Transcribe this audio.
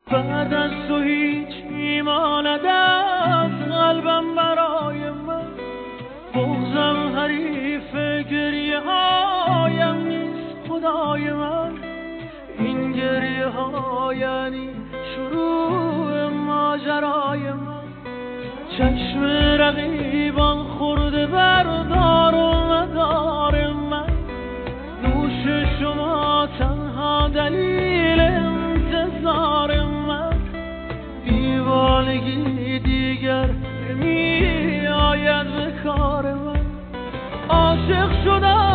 بعد از تو هیچ میماند از قلبم برای من، بغضم حریف گریه هایم نیست خدای من. این گریه ها یعنی شروع ماجرای من. چشم رقیبان خورده بردار و مدار من، نوش شما تنها دلیل انتظار من. دیوانگی دیگر نمی آید به کار من. عاشق شدم